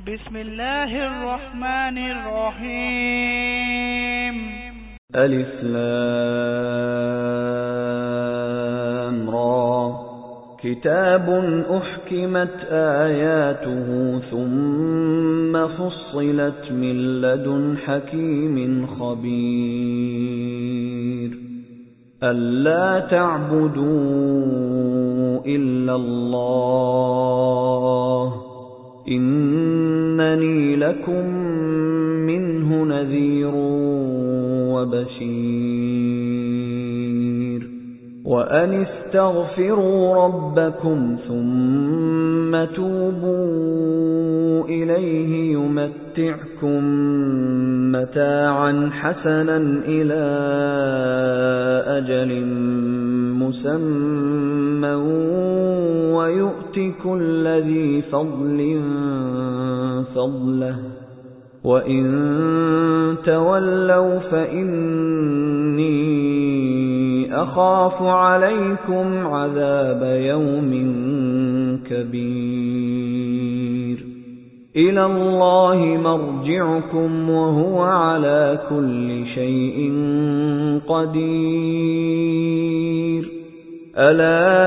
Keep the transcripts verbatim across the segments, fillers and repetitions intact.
بسم الله الرحمن الرحيم. ألف لام را. كتاب أحكمت آياته ثم فصلت من لدن حكيم خبير. ألا تعبدوا إلا الله إنني لكم منه نذير وبشير. وأن استغفروا ربكم ثم توبوا إليه يمتعكم متاعا حسنا إلى أجل مسمى ويؤت كل ذي فضل فضله وإن تولوا فإني أخاف عليكم عذاب يوم كبير. إلى الله مرجعكم وهو على كل شيء قدير. ألا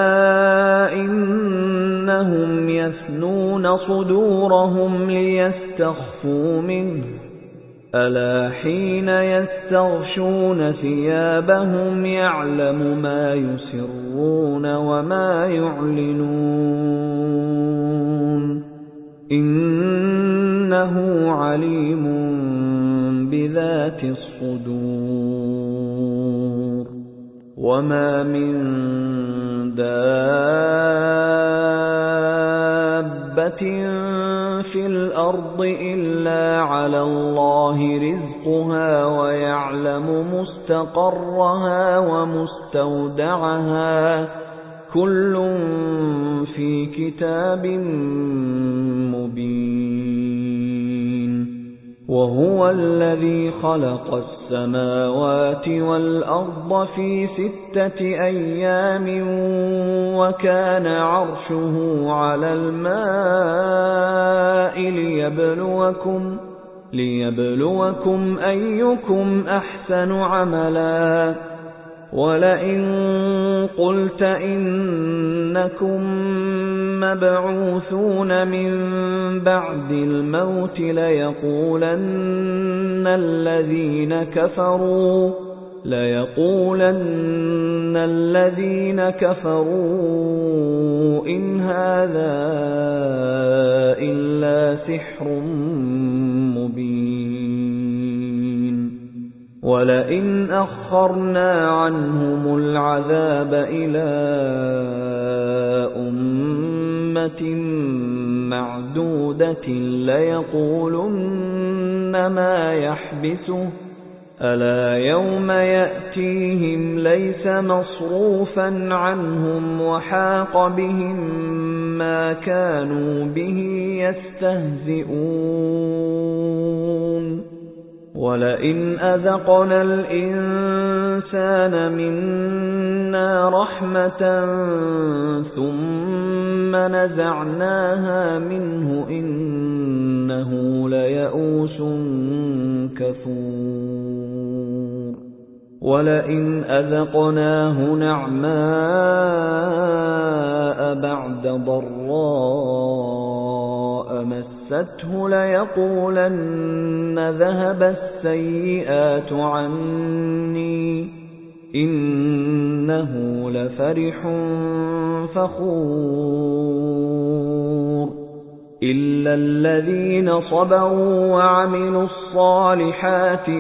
إنهم يثنون صدورهم ليستخفوا منه ألا حين يستغشون ثيابهم يعلم ما يسرون وما يعلنون إنه عليم بذات الصدور. وما من دابة في الأرض إلا على الله رزقها ويعلم مستقرها ومستودعها كل في كتاب مبين. وهو الذي خلق السماوات والأرض في ستة أيام وكان عرشه على الماء ليبلوكم ليبلوكم أيكم أحسن عملا. ولئن قلت إنكم مبعوثون من بعد الموت ليقولن الذين كفروا ليقولن الذين كفروا إن هذا إلا سحر مبين. ولئن أخرنا عنهم العذاب إلى أمة معدودة ليقولن ما يحبسه ألا يوم يأتيهم ليس مصروفا عنهم وحاق بهم ما كانوا به يستهزئون. ولئن أذقنا الإنسان منا رحمة ثم نزعناها منه إنه ليئوس كفور. ولئن أذقناه نعماء بعد ضراء مسته ليقولن ذهب السيئات عني إنه لفرح فخور. إلا الذين صبروا وعملوا الصالحات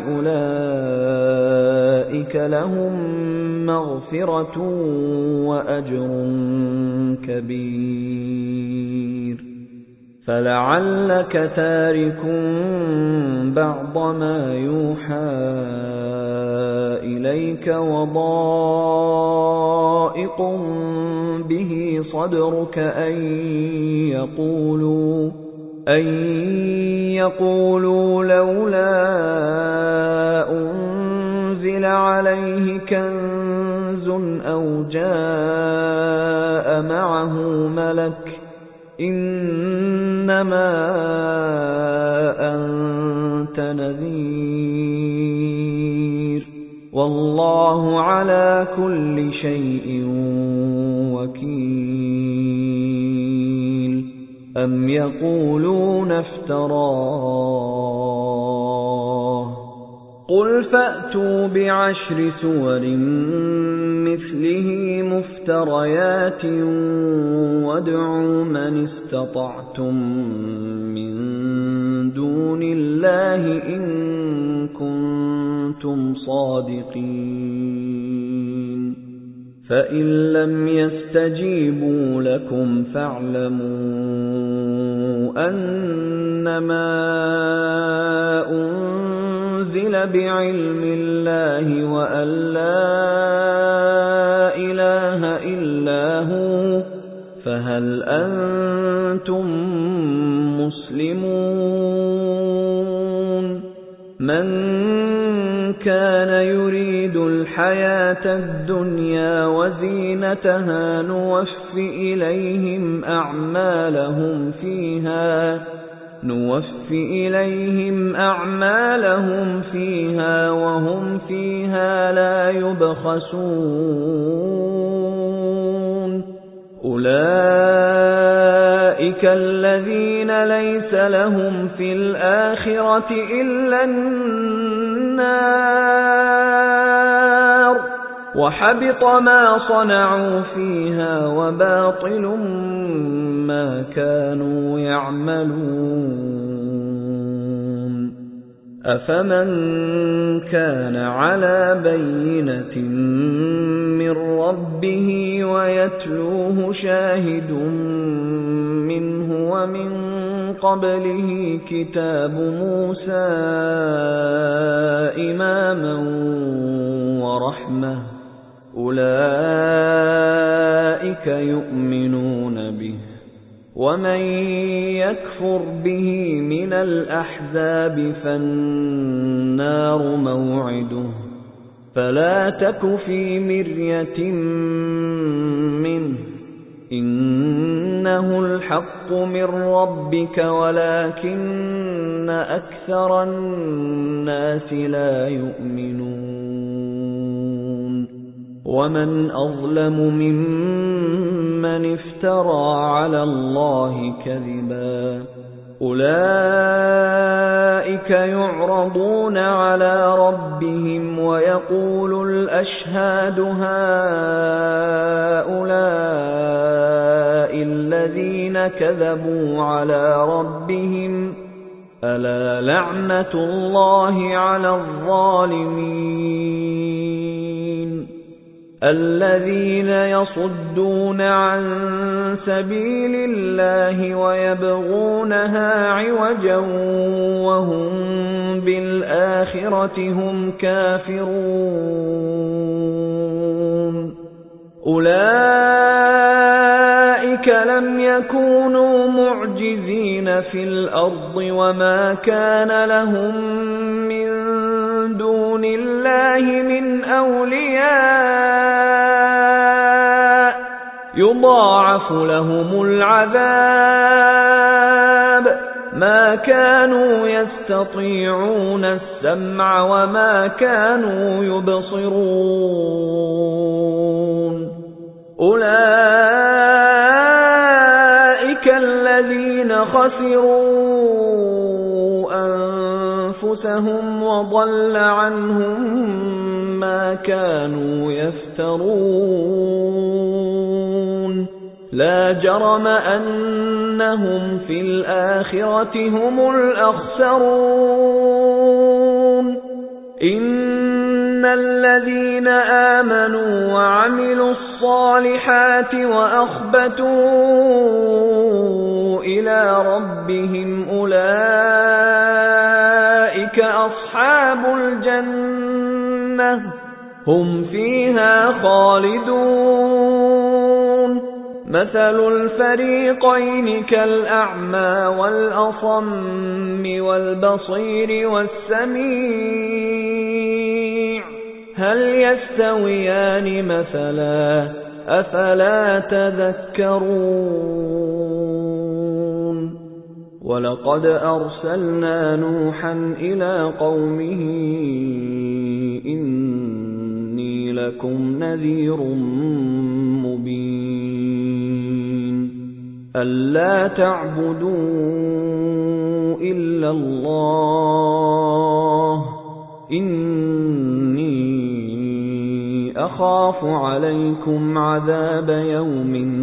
أولئك لهم مغفرة وأجر كبير. فلعلك تارك بعض ما يوحى إليك وضائق به صدرك أن يقولوا أن يقولوا لولا أنزل عليه كنز أو جاء معه ملك إن إِنَّمَا أَنْتَ نَذِيرٌ وَاللَّهُ عَلَى كُلِّ شَيْءٍ وَكِيلٌ أَمْ يَقُولُونَ افْتَرَاهُ قُلْ فَأْتُوا بِعَشْرِ سُوَرٍ مِثْلِهِ مُفْتَرَيَاتٍ وَادْعُوا مَنِ اسْتَطَعْتُم مِّن دُونِ اللَّهِ إِن كُنتُمْ صَادِقِينَ فَإِن لَّمْ يَسْتَجِيبُوا لَكُمْ فَاعْلَمُوا أَنَّمَا أُنزِلَ بِعِلْمِ اللَّهِ وَأَن لَّا إِلَٰهَ إِلَّا هُوَ فَهَلْ أَنتُم مُّسْلِمُونَ مَن كَانَ يُرِيدُ الْحَيَاةَ الدُّنْيَا وَزِينَتَهَا نُوَفِّ إِلَيْهِمْ أَعْمَالَهُمْ فِيهَا نُوَفِّ إِلَيْهِمْ أَعْمَالَهُمْ فِيهَا وَهُمْ فِيهَا لَا يُبْخَسُونَ أُولَئِكَ الَّذِينَ لَيْسَ لَهُمْ فِي الْآخِرَةِ إِلَّا النَّارُ وَحَبِطَ مَا صَنَعُوا فِيهَا وَبَاطِلٌ مَا كَانُوا يَعْمَلُونَ أَفَمَن كَانَ عَلَى بَيِّنَةٍ مِّن رَّبِّهِ وَيَتْلُوهُ شَاهِدٌ مِّنْهُ وَمِن قَبْلِهِ كِتَابُ مُوسَىٰ إِمَامًا وَرَحْمَةً أُولَئِكَ يُؤْمِنُونَ بِهِ وَمَن يَكْفُرْ بِهِ مِنَ الْأَحْزَابِ فَالنَّارُ مَوْعِدُهُ فَلَا تَكُ فِي مِرْيَةٍ مِّنْهُ إِنَّهُ الْحَقُّ مِنْ رَبِّكَ وَلَكِنَّ أَكْثَرَ النَّاسِ لَا يُؤْمِنُونَ وَمَنْ أَظْلَمُ مِمَّنِ افْتَرَى عَلَى اللَّهِ كَذِبًا أُولَئِكَ يُعْرَضُونَ عَلَى رَبِّهِمْ وَيَقُولُ الْأَشْهَادُ هَؤُلَاءِ الَّذِينَ كَذَبُوا عَلَى رَبِّهِمْ أَلَا لَعْنَةُ اللَّهِ عَلَى الظَّالِمِينَ الَّذِينَ يَصُدُّونَ عَن سَبِيلِ اللَّهِ وَيَبْغُونَهَا عِوَجًا وَهُمْ بِالْآخِرَةِ هُمْ كَافِرُونَ أُولَئِكَ لَمْ يَكُونُوا مُعْجِزِينَ فِي الْأَرْضِ وَمَا كَانَ لَهُم مِّن دُونِ اللَّهِ مِنْ أَوْلِيَاءَ يُضَاعَفُ لَهُمُ الْعَذَابُ مَا كَانُوا يَسْتَطِيعُونَ السَّمْعَ وَمَا كَانُوا يُبْصِرُونَ أُولَئِكَ الَّذِينَ خَسِرُوا أَنفُسَهُمْ وَضَلَّ عَنْهُم مَّا كَانُوا يَفْتَرُونَ لَا جَرَمَ أَنَّهُمْ فِي الْآخِرَةِ هُمُ الْأَخْسَرُونَ إِنَّ الَّذِينَ آمَنُوا وَعَمِلُوا الصَّالِحَاتِ وَأَخْبَتُوا إِلَى رَبِّهِمْ أُولَئِكَ أَصْحَابُ الْجَنَّةِ هُمْ فِيهَا خَالِدُونَ مَثَلُ الْفَرِيقَيْنِ كَالْأَعْمَى وَالْأَصَمِّ وَالْبَصِيرِ وَالسَّمِيعِ هَلْ يَسْتَوِيَانِ مَثَلًا أَفَلَا تَذَكَّرُونَ وَلَقَدْ أَرْسَلْنَا نُوحًا إِلَى قَوْمِهِ إِنِّي لَكُمْ نَذِيرٌ مُبِينٌ أَلَّا تَعْبُدُوا إِلَّا اللَّهَ إِنِّي أَخَافُ عَلَيْكُمْ عَذَابَ يَوْمٍ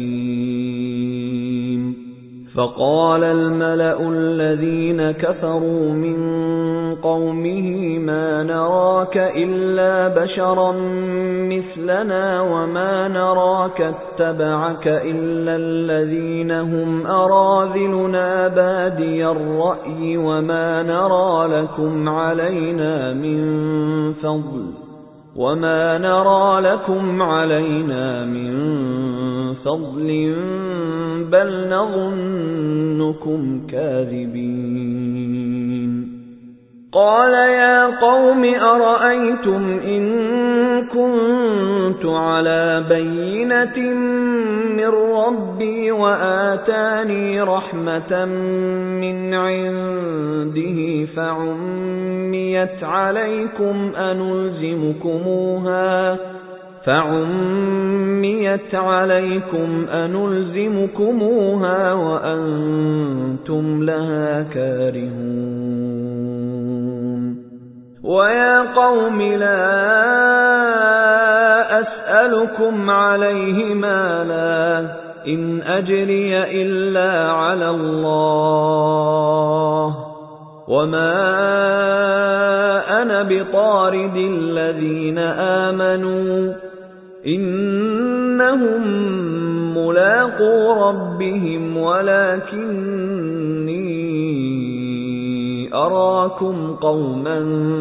أَلِيمٍ فَقَالَ الْمَلَأُ الَّذِينَ كَفَرُوا مِنْ قَوْمِهِ مَا نَرَاكَ إِلَّا بَشَرًا مِثْلَنَا وَمَا نَرَاكَ اتَّبَعَكَ إِلَّا الَّذِينَ هُمْ أَرَاذِلُنَا بَادِيَ الرَّأْيِ وَمَا نَرَى لَكُمْ عَلَيْنَا مِنْ فَضْلٍ وَمَا نَرَى لَكُمْ عَلَيْنَا مِنْ فَضْلٍ بَلْ نَظُنُّكُمْ كَاذِبِينَ قَالَ يَا قَوْمِ أَرَأَيْتُمْ إِن كُنتُ عَلَى بَيِّنَةٍ مِّن رَّبِّي وَآتَانِي رَحْمَةً مِّنْ عِندِهِ فَعُمِّيَتْ عَلَيْكُمْ أَنُلْزِمُكُمُوهَا فَعُمِّيَتْ عَلَيْكُمْ أَنُلْزِمُكُمُوهَا وَأَنْتُمْ لَهَا كَارِهُونَ وَيَا قَوْمِ لَا أَسْأَلُكُمْ عَلَيْهِ مَالًا إِنْ أَجْرِيَ إِلَّا عَلَى اللَّهِ وَمَا أَنَا بِطَارِدِ الَّذِينَ آمَنُوا إِنَّهُمْ مُلَاقُو رَبِّهِمْ وَلَكِنِّي أَرَاكُمْ قَوْمًا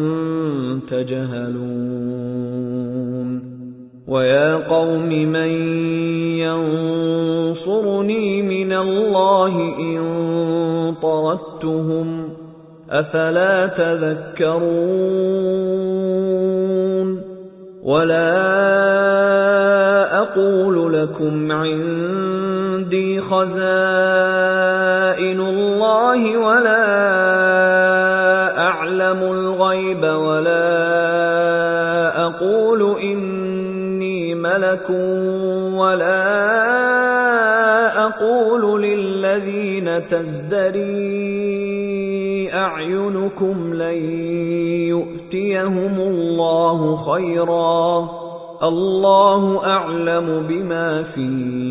تَجْهَلُونَ وَيَا قَوْمِ مَن يَنصُرُنِي مِنَ اللَّهِ إِن طَرَدتُّهُمْ أَفَلَا تَذَكَّرُونَ وَلَا أَقُولُ لَكُمْ عِندِي خَزَائِنُ اللَّهِ وَلَا أَعْلَمُ الْغَيْبَ وَلَا أَقُولُ إِنِّي مَلَكٌ وَلَا أَقُولُ لِلَّذِينَ تَزْدَرِي أَعْيُنُكُمْ لَن يُؤْتِيَهُمُ اللَّهُ خَيْرًا اللَّهُ أَعْلَمُ بِمَا فِي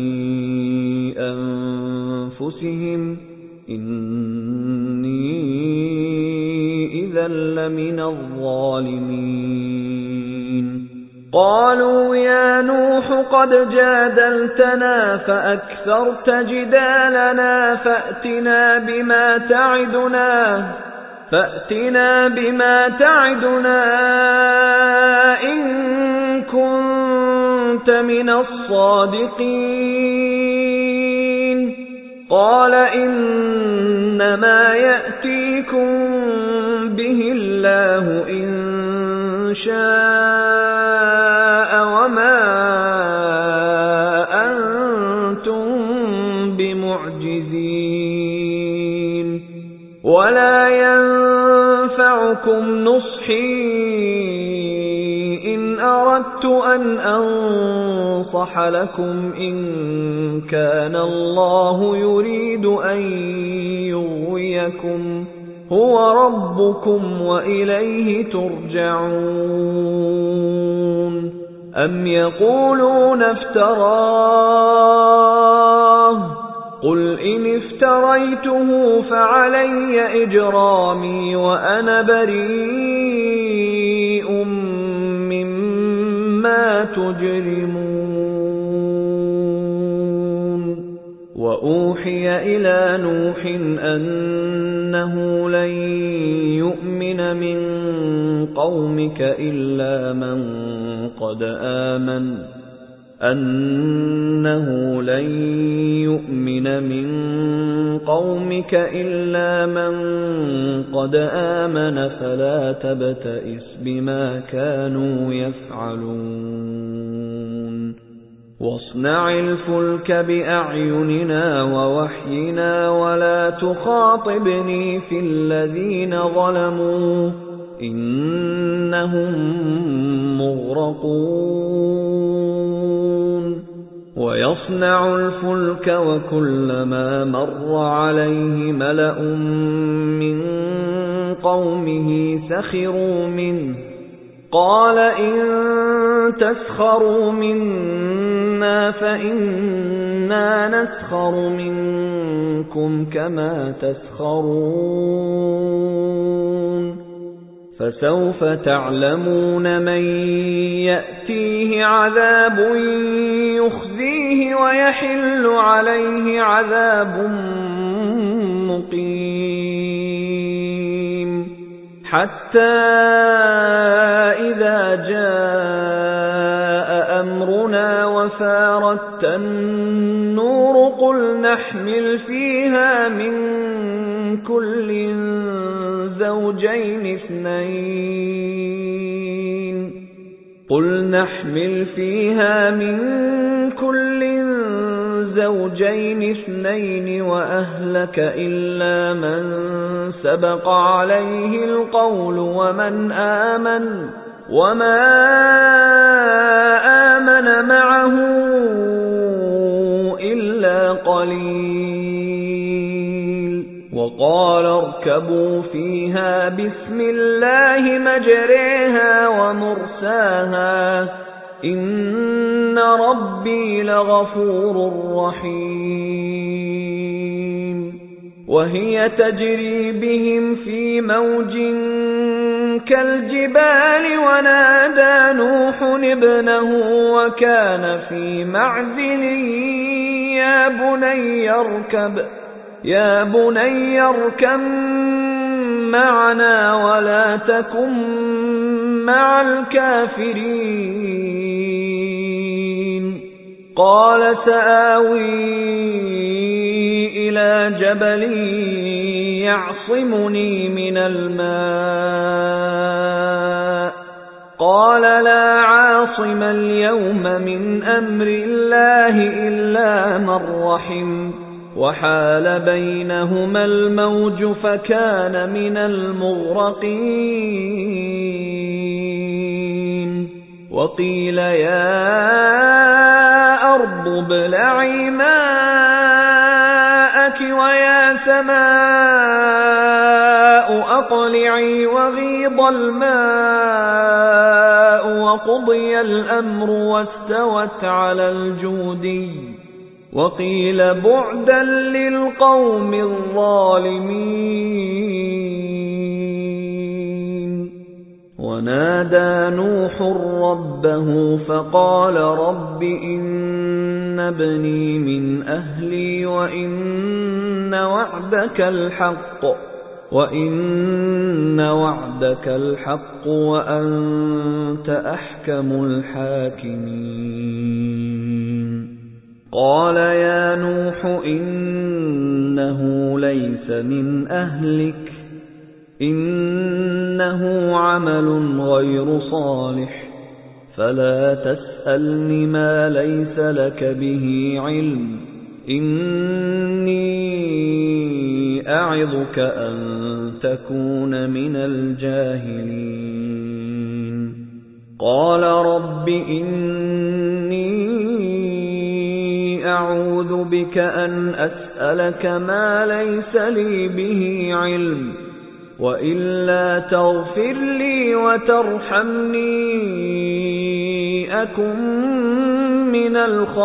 أَنفُسِهِمْ إِنِّي إِذًا لَّمِنَ الظَّالِمِينَ قَالُوا يَا نُوحُ قَدْ جَادَلْتَنَا فَأَكْثَرْتَ جِدَالَنَا فَأْتِنَا بِمَا تَعِدُنَا فَأْتِنَا بِمَا تَعِدُنَا إِن كُنتَ مِنَ الصَّادِقِينَ قَالَ إِنَّمَا يَأْتِيكُم بِهِ اللَّهُ إِن شَاءَ وَمَا أَنتُم بِمُعْجِزِينَ وَلَا يَنفَعُكُمْ نُصْحِي إِنْ أَرَدتُّ أَنْ أَنصَحَ لَكُمْ إِنْ كَانَ اللَّهُ يُرِيدُ أَنْ يُغْوِيَكُمْ هُوَ رَبُّكُمْ وَإِلَيْهِ تُرْجَعُونَ أَمْ يَقُولُونَ افْتَرَاهُ قُلْ إِنِ افْتَرَيْتُهُ فَعَلَيَّ إِجْرَامِي وَأَنَا بَرِيءٌ مِّمَّا تُجْرِمُونَ وَأُوحِيَ إِلَى نُوحٍ أَنَّهُ لَن يُؤْمِنَ مِن قَوْمِكَ إِلَّا مَن قَدْ آمَنَ أَنَّهُ لَن يُؤْمِنَ مِن قَوْمِكَ إِلَّا مَن قَدْ آمَنَ فَلَا تَبْتَئِسْ بِمَا كَانُوا يَفْعَلُونَ واصنع الفلك بأعيننا ووحينا ولا تخاطبني في الذين ظلموا إنهم مغرقون ويصنع الفلك وكلما مر عليه ملأ من قومه سخروا منه قال إن تسخروا منا فإنا نسخر منكم كما تسخرون فسوف تعلمون من يأتيه عذاب يخزيه ويحل عليه عذاب مقيم حتى إذا جاء أمرنا وفارت النور قل نحمل فيها من كل زوجين اثنين قل نحمل فيها من كل زوجين اثنين وأهلك إلا من سبق عليه القول ومن آمن وما آمن معه إلا قليل وقال اركبوا فيها بسم الله مجريها ومرساها إن ربي لغفور رحيم وهي تجري بهم في موج كالجبال ونادى نوح ابنه وكان في معزل يا بني اركب يا بني اركب معنا ولا تكن مع الكافرين قال سآوي إلى جبل يعصمني من الماء قال لا عاصم اليوم من أمر الله إلا من رحم وحال بينهما الموج فكان من المغرقين وقيل يا أرض ابلعي ماءك ويا سماء أقلعي وغيض الماء وقضي الأمر واستوت على الجودي وقيل بعدا للقوم الظالمين ونادى نوح ربه فقال رب إن ابني من أهلي وإن وعدك الحق وإن وعدك الحق وأنت أحكم الحاكمين قال يا نوح إنه ليس من أهلك إنه عمل غير صالح فلا تسألني ما ليس لك به علم إني أعظك أن تكون من الجاهلين قال رب إني أعوذ بك أن أسألك ما ليس لي به علم وإلا تغفر لي وترحمني أكن من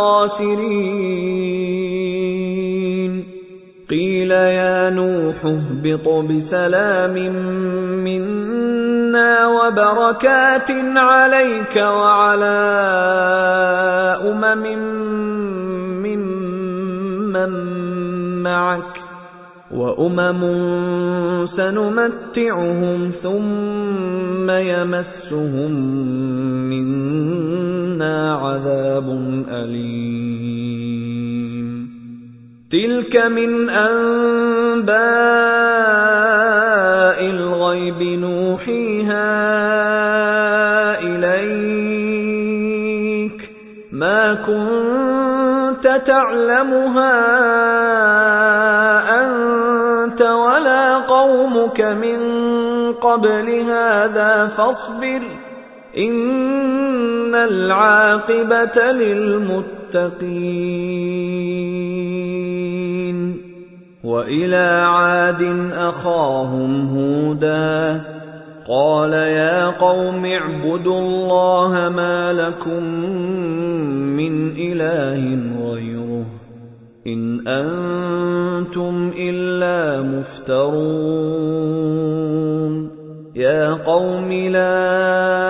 الخاسرين قيل يا نوح اهبط بسلام منا وبركات عليك وعلى أمم ممن معك وأمم سنمتعهم ثم يمسهم منا عذاب أليم تلك من أنباء الغيب نوحيها إليك ما كنت تعلمها أنت ولا قومك من قبل هذا فاصبر إن العاقبة للمتقين وإلى عاد أخاهم هودا قال يا قوم اعبدوا الله ما لكم من إله غيره إن أنتم إلا مفترون يا قوم لا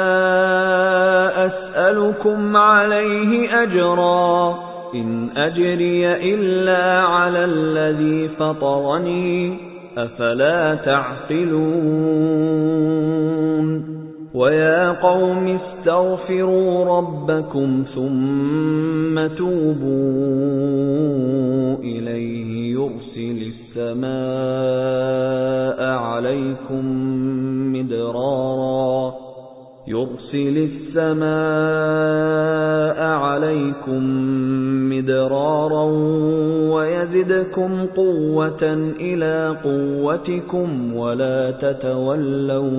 أسألكم عليه أجرا إن أجري إلا على الذي فطرني أفلا تعقلون ويا قوم استغفروا ربكم ثم توبوا إليه يرسل السماء عليكم مدرارا يرسل السماء عليكم مدرارا ويزدكم قوة إلى قوتكم ولا تتولوا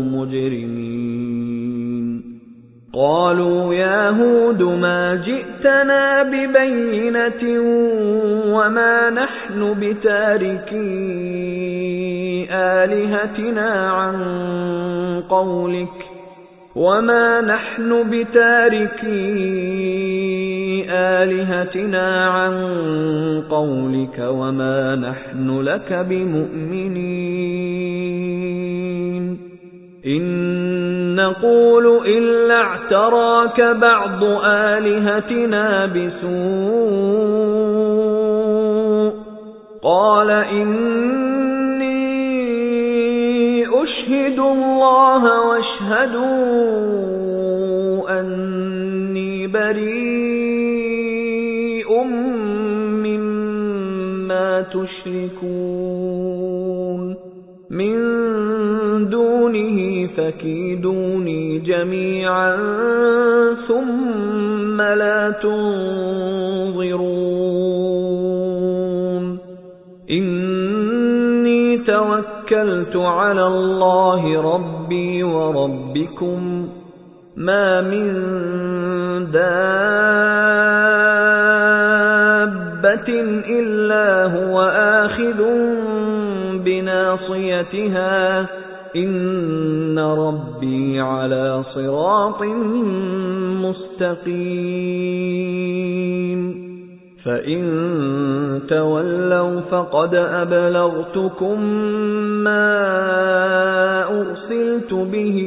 مجرمين قالوا يا هود ما جئتنا ببينة وما نحن بتاركي آلهتنا عن قولك وما نحن بتاركي آلهتنا عن قولك وما نحن لك بمؤمنين إن نقول إلا اعتراك بعض آلهتنا بسوء قال إني أشهد الله واشهدوا أني بريء مما تشركون من دونه فكيدوني جميعا ثم لا تنظرون إني توكلت على الله ربي وربكم ما من دابة إلا هو آخذ بناصيتها إن ربي على صراط مستقيم فإن تولوا فقد أبلغتكم ما أرسلت به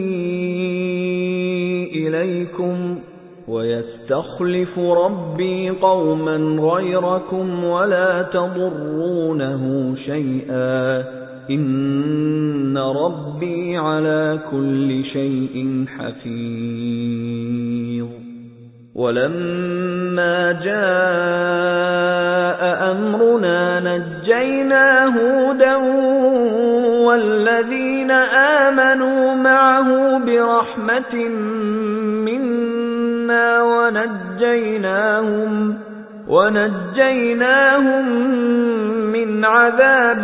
إليكم ويستخلف ربي قوما غيركم ولا تضرونه شيئا إن ربي على كل شيء حفيظ ولما جاء أمرنا نجينا هودا والذين آمنوا معه برحمة منا ونجيناهم ونجيناهم من عذاب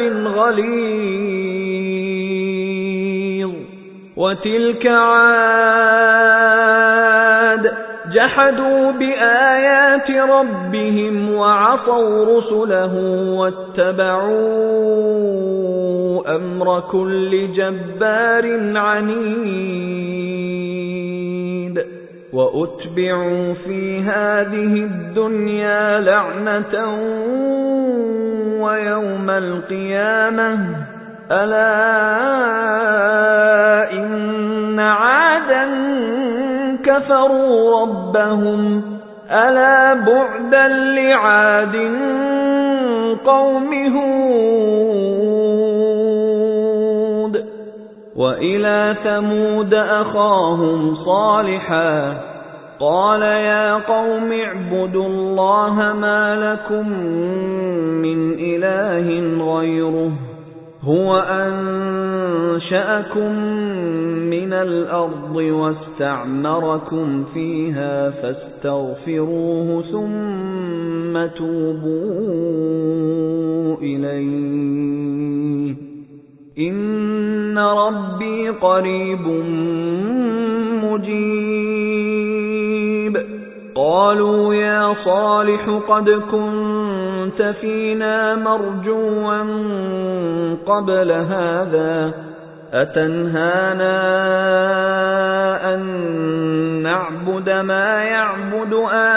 غليظ وتلك عاد جحدوا بآيات ربهم وعصوا رسله واتبعوا أمر كل جبار عنيد وأتبعوا في هذه الدنيا لعنة ويوم القيامة ألا إن عادا كفروا ربهم ألا بعدا لعاد قوم هود وإلى ثمود أخاهم صالحا قال يا قوم اعبدوا الله ما لكم من إله غيره هو أن أنشأكم من الأرض واستعمركم فيها فاستغفروه ثم توبوا إليه إن ربي قريب مجيب. قالوا يا صالح قد كنت فينا مرجوا قبل هذا أتنهانا أن نعبد ما يعبد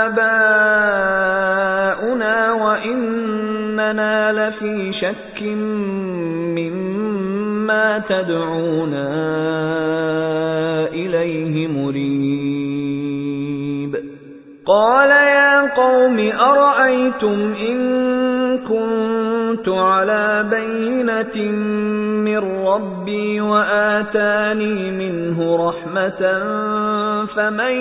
آباؤنا وإننا لفي شك مما تدعونا إليه مريب. قال يا قوم أرأيتم إن كنت على بينة من ربي وآتاني منه رحمة فمن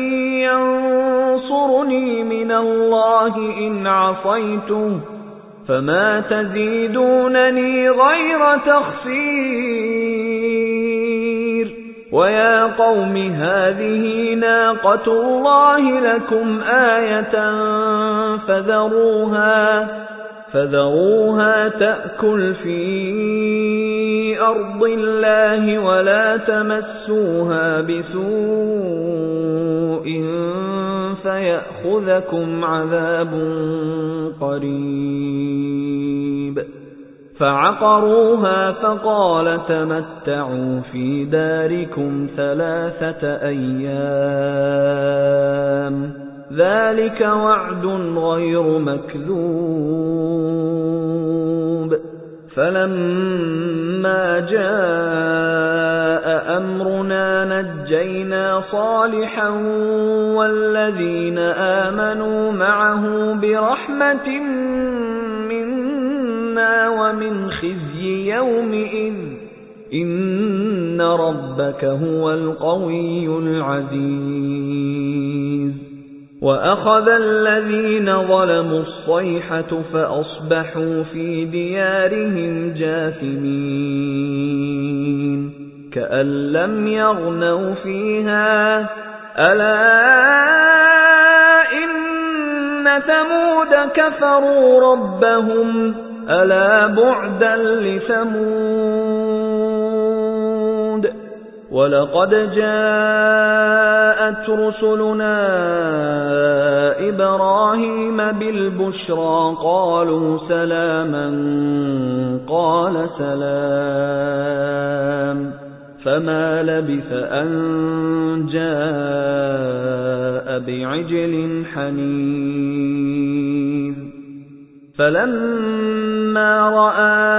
ينصرني من الله إن عصيته فما تزيدونني غير تخسير. ويا قوم هذه ناقة الله لكم آية فذروها فذروها تأكل في أرض الله ولا تمسوها بسوء فيأخذكم عذاب قريب. فعقروها فقال تمتعوا في داركم ثلاثة أيام ذلك وعد غير مكذوب. فلما جاء أمرنا نجينا صالحا والذين آمنوا معه برحمة منا ومن خزي يومئذ إن ربك هو القوي العزيز. وأخذ الذين ظلموا الصيحة فأصبحوا في ديارهم جاثمين كأن لم يغنوا فيها ألا إن ثمود كفروا ربهم ألا بعدا لثمود. ولقد جاءت رسلنا إبراهيم بالبشرى قالوا سلاما قال سلام فما لبث أن جاء بعجل حنيذ. فلما رأى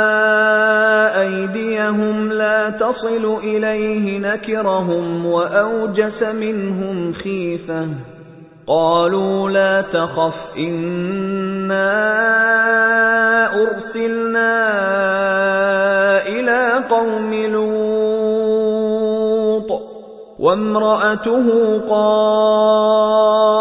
أيديهم لا تصل إليه نكرهم وأوجس منهم خيفة قالوا لا تخف إنا أرسلنا إلى قوم لوط وامرأته قائمة